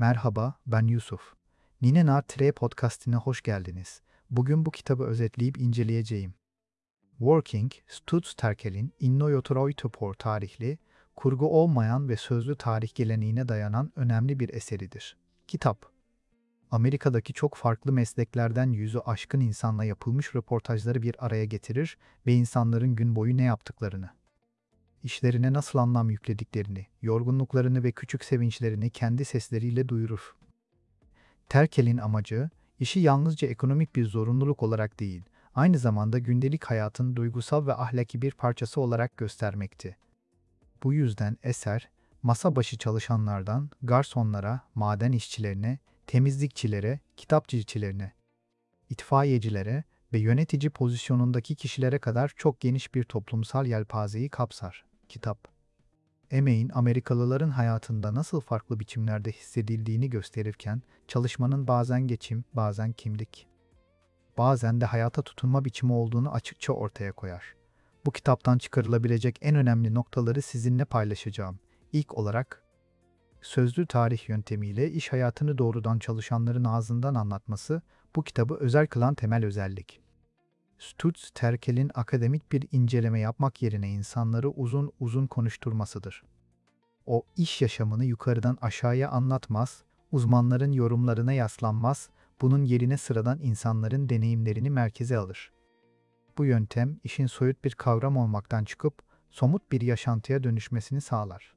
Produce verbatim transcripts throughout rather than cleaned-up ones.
Merhaba, ben Yusuf. Nine Nar Tre Podcast'ine hoş geldiniz. Bugün bu kitabı özetleyip inceleyeceğim. Working, Stutz Terkel'in Innoyotroytopor tarihli, kurgu olmayan ve sözlü tarih geleneğine dayanan önemli bir eseridir. Kitap, Amerika'daki çok farklı mesleklerden yüzü aşkın insanla yapılmış röportajları bir araya getirir ve insanların gün boyu ne yaptıklarını, işlerine nasıl anlam yüklediklerini, yorgunluklarını ve küçük sevinçlerini kendi sesleriyle duyurur. Terkel'in amacı, işi yalnızca ekonomik bir zorunluluk olarak değil, aynı zamanda gündelik hayatın duygusal ve ahlaki bir parçası olarak göstermekti. Bu yüzden eser, masa başı çalışanlardan garsonlara, maden işçilerine, temizlikçilere, kitapçılarına, itfaiyecilere ve yönetici pozisyonundaki kişilere kadar çok geniş bir toplumsal yelpazeyi kapsar. Kitap, emeğin Amerikalıların hayatında nasıl farklı biçimlerde hissedildiğini gösterirken, çalışmanın bazen geçim, bazen kimlik, bazen de hayata tutunma biçimi olduğunu açıkça ortaya koyar. Bu kitaptan çıkarılabilecek en önemli noktaları sizinle paylaşacağım. İlk olarak, sözlü tarih yöntemiyle iş hayatını doğrudan çalışanların ağzından anlatması, bu kitabı özel kılan temel özellik. Stutz Terkel'in akademik bir inceleme yapmak yerine insanları uzun uzun konuşturmasıdır. O, iş yaşamını yukarıdan aşağıya anlatmaz, uzmanların yorumlarına yaslanmaz, bunun yerine sıradan insanların deneyimlerini merkeze alır. Bu yöntem, işin soyut bir kavram olmaktan çıkıp, somut bir yaşantıya dönüşmesini sağlar.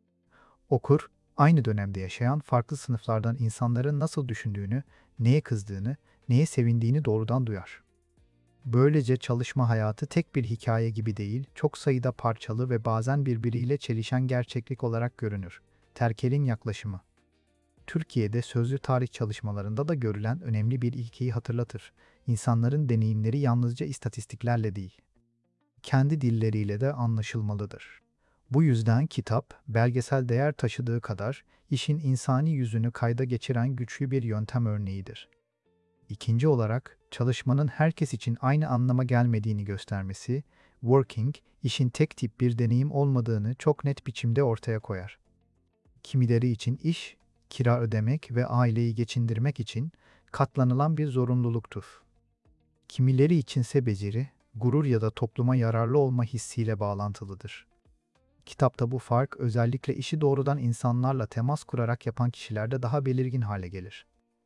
Okur, aynı dönemde yaşayan farklı sınıflardan insanların nasıl düşündüğünü, neye kızdığını, neye sevindiğini doğrudan duyar. Böylece çalışma hayatı tek bir hikaye gibi değil, çok sayıda parçalı ve bazen birbiriyle çelişen gerçeklik olarak görünür. Terkel'in yaklaşımı, Türkiye'de sözlü tarih çalışmalarında da görülen önemli bir ilkeyi hatırlatır. İnsanların deneyimleri yalnızca istatistiklerle değil, kendi dilleriyle de anlaşılmalıdır. Bu yüzden kitap, belgesel değer taşıdığı kadar, işin insani yüzünü kayda geçiren güçlü bir yöntem örneğidir. İkinci olarak, çalışmanın herkes için aynı anlama gelmediğini göstermesi, working, işin tek tip bir deneyim olmadığını çok net biçimde ortaya koyar. Kimileri için iş, kira ödemek ve aileyi geçindirmek için katlanılan bir zorunluluktur. Kimileri içinse beceri, gurur ya da topluma yararlı olma hissiyle bağlantılıdır. Kitapta bu fark özellikle işi doğrudan insanlarla temas kurarak yapan kişilerde daha belirgin hale gelir.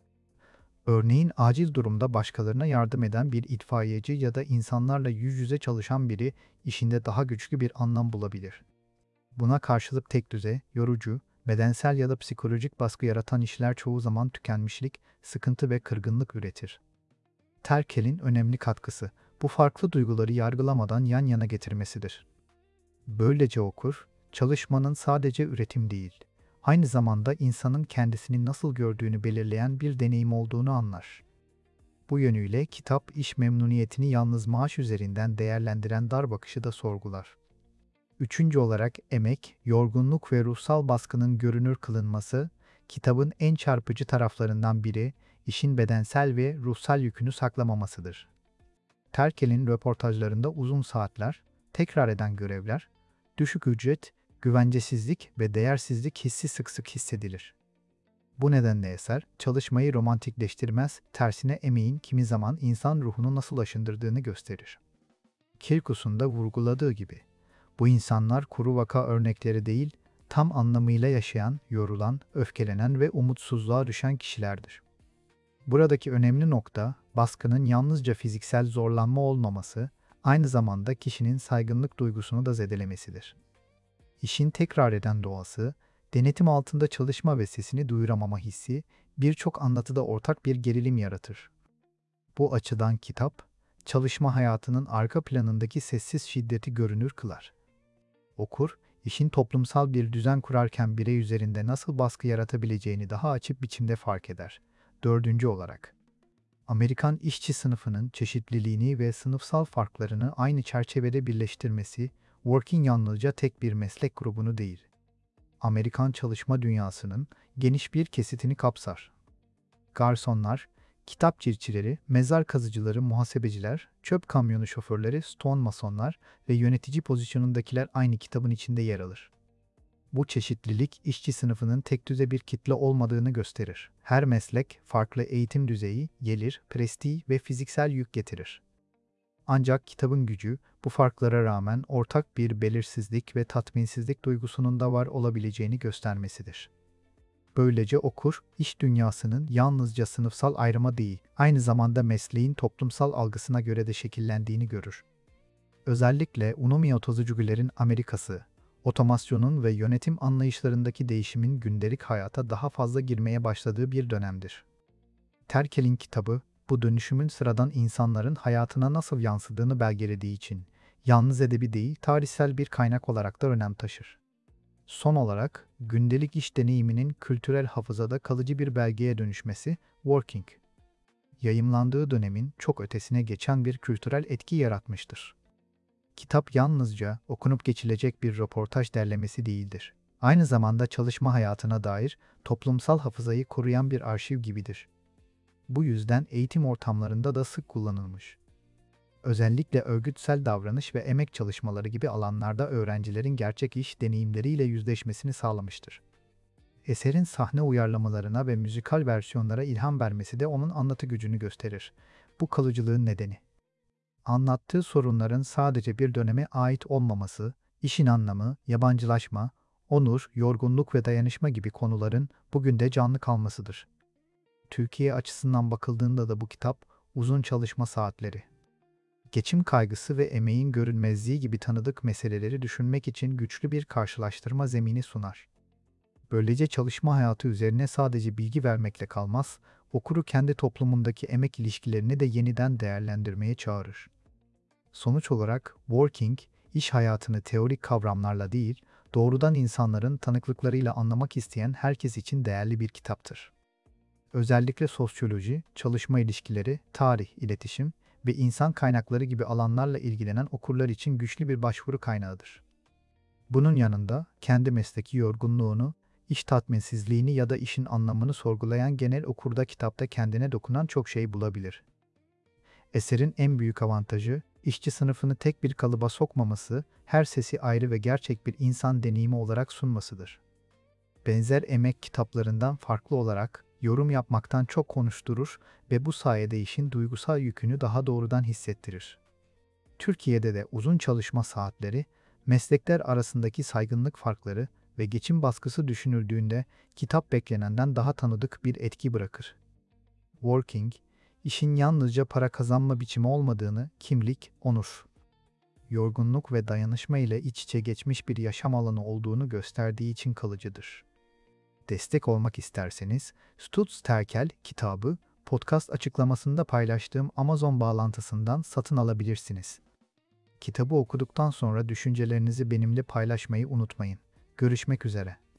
Örneğin acil durumda başkalarına yardım eden bir itfaiyeci ya da insanlarla yüz yüze çalışan biri işinde daha güçlü bir anlam bulabilir. Buna karşılık tekdüze, yorucu, bedensel ya da psikolojik baskı yaratan işler çoğu zaman tükenmişlik, sıkıntı ve kırgınlık üretir. Terkel'in önemli katkısı, bu farklı duyguları yargılamadan yan yana getirmesidir. Böylece okur, çalışmanın sadece üretim değil, aynı zamanda insanın kendisini nasıl gördüğünü belirleyen bir deneyim olduğunu anlar. Bu yönüyle kitap iş memnuniyetini yalnız maaş üzerinden değerlendiren dar bakışı da sorgular. Üçüncü olarak emek, yorgunluk ve ruhsal baskının görünür kılınması, kitabın en çarpıcı taraflarından biri, işin bedensel ve ruhsal yükünü saklamamasıdır. Terkel'in röportajlarında uzun saatler, tekrar eden görevler, düşük ücret, güvencesizlik ve değersizlik hissi sık sık hissedilir. Bu nedenle eser, çalışmayı romantikleştirmez, tersine emeğin kimi zaman insan ruhunu nasıl aşındırdığını gösterir. Kierkegaard'un da vurguladığı gibi, bu insanlar kuru vaka örnekleri değil, tam anlamıyla yaşayan, yorulan, öfkelenen ve umutsuzluğa düşen kişilerdir. Buradaki önemli nokta, baskının yalnızca fiziksel zorlanma olmaması, aynı zamanda kişinin saygınlık duygusunu da zedelemesidir. İşin tekrar eden doğası, denetim altında çalışma ve sesini duyuramama hissi, birçok anlatıda ortak bir gerilim yaratır. Bu açıdan kitap, çalışma hayatının arka planındaki sessiz şiddeti görünür kılar. Okur, işin toplumsal bir düzen kurarken birey üzerinde nasıl baskı yaratabileceğini daha açık biçimde fark eder. Dördüncü olarak, Amerikan işçi sınıfının çeşitliliğini ve sınıfsal farklarını aynı çerçevede birleştirmesi, working yalnızca tek bir meslek grubunu değil, Amerikan çalışma dünyasının geniş bir kesitini kapsar. Garsonlar, kitap çiftçileri, mezar kazıcıları, muhasebeciler, çöp kamyonu şoförleri, stonemasonlar ve yönetici pozisyonundakiler aynı kitabın içinde yer alır. Bu çeşitlilik işçi sınıfının tekdüze bir kitle olmadığını gösterir. Her meslek farklı eğitim düzeyi, gelir, prestij ve fiziksel yük getirir. Ancak kitabın gücü, bu farklara rağmen ortak bir belirsizlik ve tatminsizlik duygusunun da var olabileceğini göstermesidir. Böylece okur, iş dünyasının yalnızca sınıfsal ayrıma değil, aynı zamanda mesleğin toplumsal algısına göre de şekillendiğini görür. Özellikle Unumi Otozucugilerin Amerikası, otomasyonun ve yönetim anlayışlarındaki değişimin gündelik hayata daha fazla girmeye başladığı bir dönemdir. Terkel'in kitabı, bu dönüşümün sıradan insanların hayatına nasıl yansıdığını belgelediği için, yalnız edebi değil, tarihsel bir kaynak olarak da önem taşır. Son olarak, gündelik iş deneyiminin kültürel hafızada kalıcı bir belgeye dönüşmesi, Working, yayımlandığı dönemin çok ötesine geçen bir kültürel etki yaratmıştır. Kitap yalnızca okunup geçilecek bir röportaj derlemesi değildir. Aynı zamanda çalışma hayatına dair toplumsal hafızayı koruyan bir arşiv gibidir. Bu yüzden eğitim ortamlarında da sık kullanılmış. Özellikle örgütsel davranış ve emek çalışmaları gibi alanlarda öğrencilerin gerçek iş deneyimleriyle yüzleşmesini sağlamıştır. Eserin sahne uyarlamalarına ve müzikal versiyonlara ilham vermesi de onun anlatı gücünü gösterir. Bu kalıcılığın nedeni. Anlattığı sorunların sadece bir döneme ait olmaması, işin anlamı, yabancılaşma, onur, yorgunluk ve dayanışma gibi konuların bugün de canlı kalmasıdır. Türkiye açısından bakıldığında da bu kitap, uzun çalışma saatleri, geçim kaygısı ve emeğin görünmezliği gibi tanıdık meseleleri düşünmek için güçlü bir karşılaştırma zemini sunar. Böylece çalışma hayatı üzerine sadece bilgi vermekle kalmaz, okuru kendi toplumundaki emek ilişkilerini de yeniden değerlendirmeye çağırır. Sonuç olarak, Working, iş hayatını teorik kavramlarla değil, doğrudan insanların tanıklıklarıyla anlamak isteyen herkes için değerli bir kitaptır. Özellikle sosyoloji, çalışma ilişkileri, tarih, iletişim ve insan kaynakları gibi alanlarla ilgilenen okurlar için güçlü bir başvuru kaynağıdır. Bunun yanında kendi mesleki yorgunluğunu, iş tatminsizliğini ya da işin anlamını sorgulayan genel okurda kitapta kendine dokunan çok şey bulabilir. Eserin en büyük avantajı, işçi sınıfını tek bir kalıba sokmaması, her sesi ayrı ve gerçek bir insan deneyimi olarak sunmasıdır. Benzer emek kitaplarından farklı olarak, yorum yapmaktan çok konuşturur ve bu sayede işin duygusal yükünü daha doğrudan hissettirir. Türkiye'de de uzun çalışma saatleri, meslekler arasındaki saygınlık farkları ve geçim baskısı düşünüldüğünde kitap beklenenden daha tanıdık bir etki bırakır. Working, işin yalnızca para kazanma biçimi olmadığını, kimlik, onur, yorgunluk ve dayanışma ile iç içe geçmiş bir yaşam alanı olduğunu gösterdiği için kalıcıdır. Destek olmak isterseniz, Stutz Terkel kitabı, podcast açıklamasında paylaştığım Amazon bağlantısından satın alabilirsiniz. Kitabı okuduktan sonra düşüncelerinizi benimle paylaşmayı unutmayın. Görüşmek üzere.